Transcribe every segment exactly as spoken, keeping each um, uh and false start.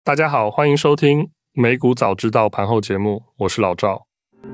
大家好，欢迎收听美股早知道盘后节目，我是老赵。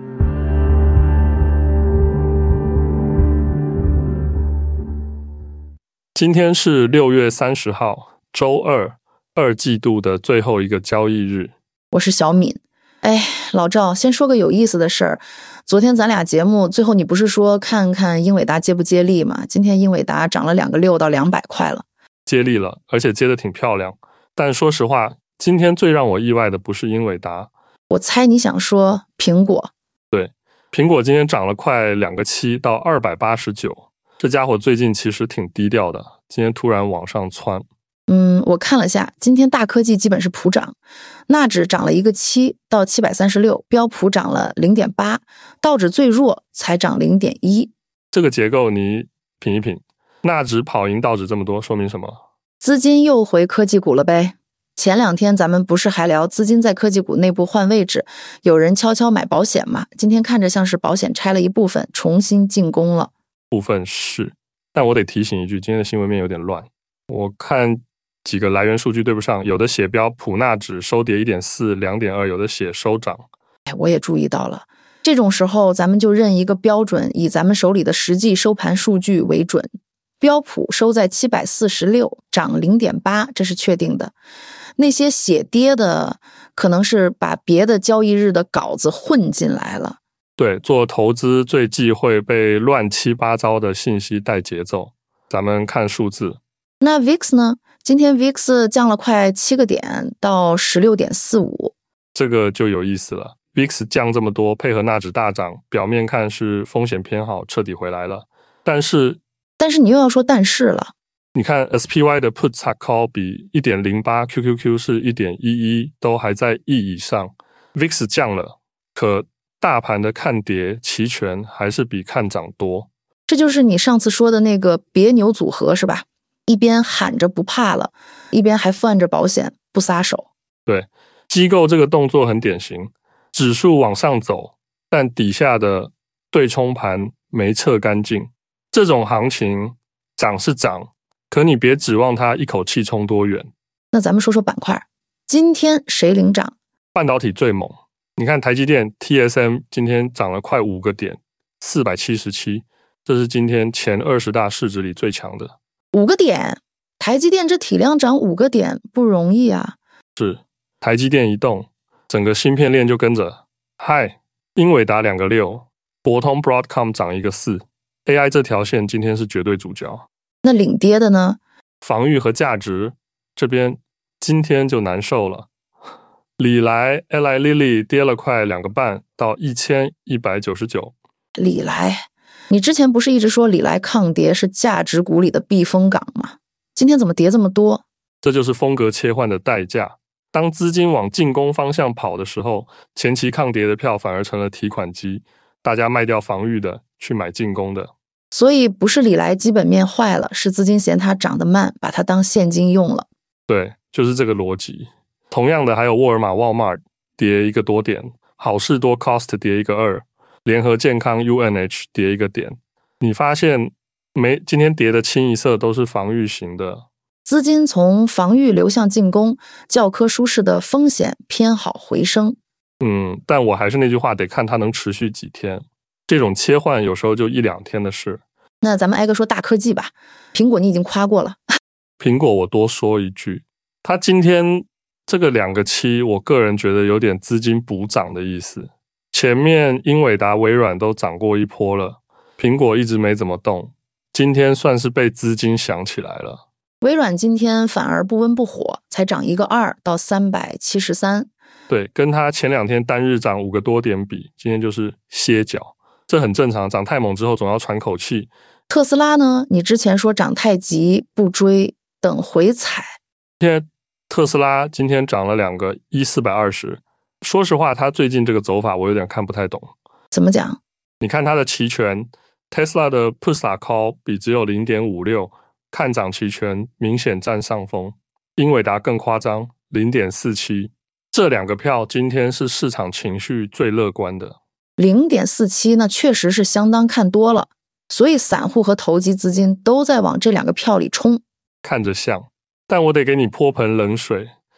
今天是六月三十号，周二，二季度的最后一个交易日。 我是小敏。哎，老赵，先说个有意思的事儿。昨天咱俩节目最后你不是说看看英伟达接不接力吗？今天英伟达涨了两个六到两百块了。 接力了，而且接得挺漂亮。但说实话，今天最让我意外的不是英伟达， 我猜你想说苹果。 对，苹果今天涨了快两个七到二百八十九，这家伙最近其实挺低调的，今天突然往上窜。 嗯，我看了下，今天大科技基本是普涨，纳指涨了一个七到七百三十六，标普涨了 零点八， 道指最弱才涨 零点一。 这个结构你品一品，纳指跑赢道指这么多，说明什么？ 资金又回科技股了呗。前两天咱们不是还聊资金在科技股内部换位置，有人悄悄买保险嘛？今天看着像是保险拆了一部分重新进攻了。 部分是，但我得提醒一句，今天的新闻面有点乱，我看几个来源数据对不上，有的写标普纳指收跌 一点四 两点二， 有的写收涨。 哎，我也注意到了，这种时候咱们就认一个标准，以咱们手里的实际收盘数据为准。标普收在七百四十六，涨 零点八， 这是确定的。那些写跌的可能是把别的交易日的稿子混进来了。 对，做投资最忌讳被乱七八糟的信息带节奏。咱们看数字。 那 V I X 呢？今天 V I X 降了快七个点到 十六点四五， 这个就有意思了。 V I X 降这么多，配合纳指大涨，表面看是风险偏好彻底回来了，但是但是你又要说但是了。 你看 S P Y 的 Put 和 Call 比 一点零八， Q Q Q 是 一点一一， 都还在亿以上。 V I X 降了，可大盘的看跌期权还是比看涨多。 这就是你上次说的那个别扭组合是吧？一边喊着不怕了，一边还攥着保险不撒手。 对，机构这个动作很典型，指数往上走，但底下的对冲盘没撤干净。这种行情涨是涨，可你别指望它一口气冲多远。 那咱们说说板块，今天谁领涨？ 半导体最猛，你看台积电 T S M 今天涨了快五个点，四百七十七，这是今天前二十大市值里最强的。 五个点，台积电这体量涨五个点不容易啊。 是，台积电一动，整个芯片链就跟着。嗨，英伟达两个六，博通 Broadcom 涨一个四， A I 这条线今天是绝对主角。 那领跌的呢？ 防御和价值这边今天就难受了。礼来 Eli Lilly 跌了快两个半到一千一百九十九。 礼来，你之前不是一直说礼来抗跌是价值股里的避风港吗？今天怎么跌这么多？ 这就是风格切换的代价。当资金往进攻方向跑的时候，前期抗跌的票反而成了提款机，大家卖掉防御的去买进攻的。 所以不是礼来基本面坏了，是资金嫌它涨得慢，把它当现金用了。 对，就是这个逻辑。同样的还有沃尔玛 Walmart 跌一个多点，好事多 Cost 跌一个二，联合健康 U N H 跌一个点。你发现没？今天跌的清一色都是防御型的。 资金从防御流向进攻，教科书式的风险偏好回升。 嗯，但我还是那句话，得看它能持续几天。这种切换有时候就一两天的事。 那咱们挨个说大科技吧。苹果你已经夸过了。 苹果我多说一句，它今天这个两个七，我个人觉得有点资金补涨的意思。前面英伟达、微软都涨过一波了，苹果一直没怎么动，今天算是被资金想起来了。 微软今天反而不温不火，才涨一个二到三百七十三。 对，跟它前两天单日涨五个多点比，今天就是歇脚，这很正常，涨太猛之后总要喘口气。 特斯拉呢？你之前说涨太急不追，等回踩。 今天特斯拉今天涨了两个一四百二十，说实话，它最近这个走法我有点看不太懂。 怎么讲？ 你看它的期权 ，Tesla 的 Put 和 Call 比只有 零点五六， 看涨期权明显占上风。英伟达更夸张 零点四七， 这两个票今天是市场情绪最乐观的。 零点四七 那确实是相当看多了，所以散户和投机资金都在往这两个票里冲。 看着像，但我得给你泼盆冷水。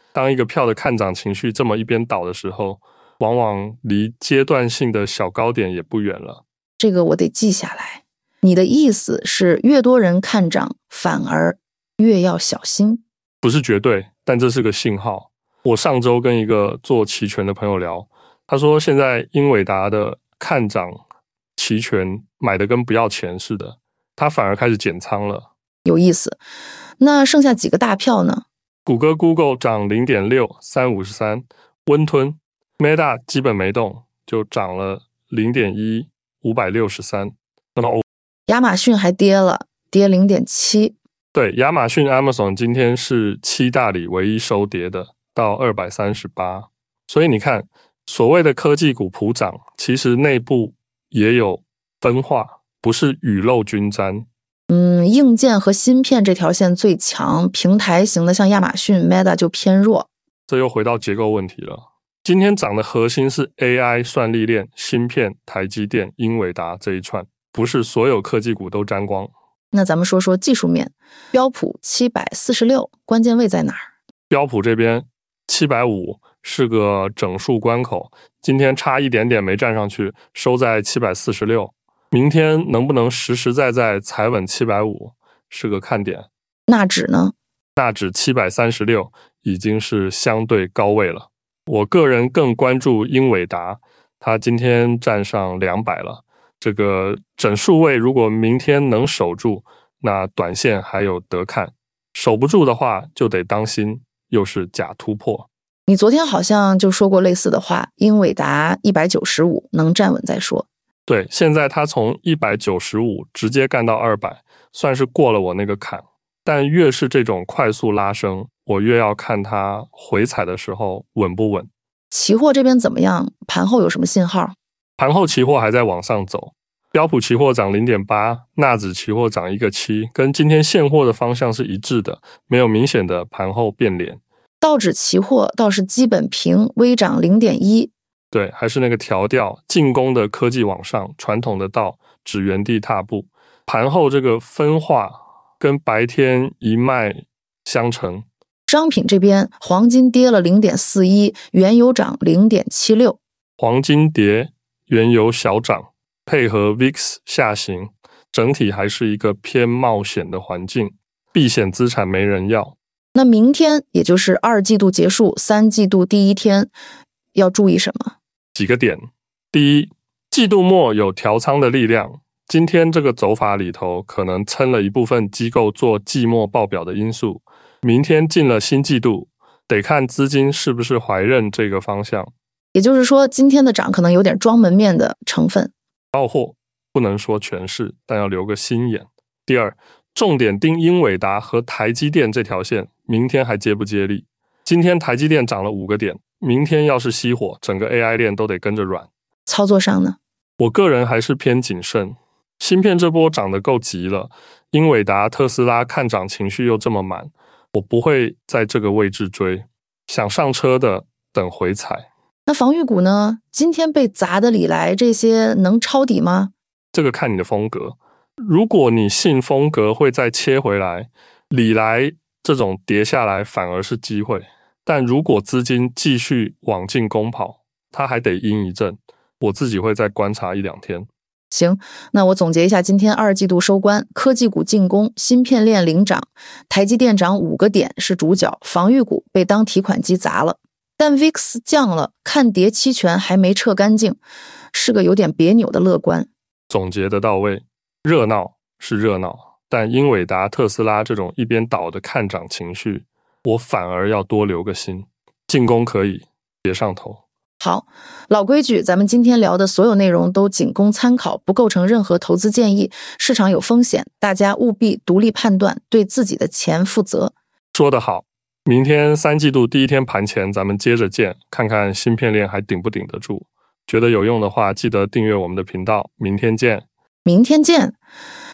当一个票的看涨情绪这么一边倒的时候，往往离阶段性的小高点也不远了。 这个我得记下来。你的意思是越多人看涨，反而越要小心？ 不是绝对，但这是个信号。我上周跟一个做期权的朋友聊，他说现在英伟达的看涨期权买的跟不要钱似的，他反而开始减仓了。 有意思。那剩下几个大票呢？ 谷歌 Google 涨 零点六，三百五十三，温吞。Meta 基本没动，就涨了 零点一，五百六十三。那么亚马逊还跌了，跌 零点七。 对，亚马逊 Amazon 今天是七大里唯一收跌的，到二百三十八。所以你看，所谓的科技股普涨，其实内部也有分化，不是雨露均沾。 嗯，硬件和芯片这条线最强，平台型的像亚马逊 Meta 就偏弱。 这又回到结构问题了。今天涨的核心是 A I 算力链、芯片、台积电、英伟达这一串，不是所有科技股都沾光。 那咱们说说技术面，标普七百四十六，关键位在哪儿？ 标普这边七百五是个整数关口，今天差一点点没站上去，收在七百四十六。明天能不能实实在在踩稳七百五是个看点。 纳指呢？ 纳指七百三十六已经是相对高位了。我个人更关注英伟达，它今天站上两百了。这个整数位如果明天能守住，那短线还有得看。守不住的话就得当心，又是假突破。 你昨天好像就说过类似的话，英伟达一百九十五能站稳再说。 对，现在它从一百九十五直接干到二百，算是过了我那个坎。但越是这种快速拉升，我越要看它回踩的时候稳不稳。 期货这边怎么样？盘后有什么信号？ 盘后期货还在往上走，标普期货涨 零点八， 纳指期货涨一个七，跟今天现货的方向是一致的，没有明显的盘后变脸。 道指期货倒是基本平，微涨 零点一。 对，还是那个调调，进攻的科技往上，传统的道只原地踏步。盘后这个分化跟白天一脉相承。 商品这边，黄金跌了 零点四一，原油涨 零点七六。 黄金跌，原油小涨，配合 V I X 下行，整体还是一个偏冒险的环境，避险资产没人要。 那明天也就是二季度结束，三季度第一天，要注意什么？ 几个点。第一，季度末有调仓的力量，今天这个走法里头可能撑了一部分机构做季末报表的因素，明天进了新季度，得看资金是不是怀认这个方向。 也就是说，今天的涨可能有点装门面的成分。 到货不能说全是，但要留个心眼。第二，重点盯英伟达和台积电这条线，明天还接不接力？今天台积电涨了五个点，明天要是熄火，整个 A I 链都得跟着软。 操作上呢？ 我个人还是偏谨慎。芯片这波涨得够急了，英伟达、特斯拉看涨情绪又这么满，我不会在这个位置追。想上车的等回踩。 那防御股呢？今天被砸的里来这些能抄底吗？ 这个看你的风格。如果你信风格会再切回来，里来这种跌下来反而是机会。但如果资金继续往进攻跑，它还得阴一阵，我自己会再观察一两天。 行，那我总结一下今天二季度收官，科技股进攻，芯片链领涨，台积电涨五个点是主角，防御股被当提款机砸了。但 V I X 降了，看跌期权还没撤干净，是个有点别扭的乐观。 总结得到位，热闹是热闹，但英伟达、特斯拉这种一边倒的看涨情绪，我反而要多留个心。进攻可以，别上头。 好，老规矩，咱们今天聊的所有内容都仅供参考，不构成任何投资建议，市场有风险，大家务必独立判断，对自己的钱负责。 说得好，明天三季度第一天盘前咱们接着见，看看芯片链还顶不顶得住。觉得有用的话，记得订阅我们的频道，明天见。 明天见。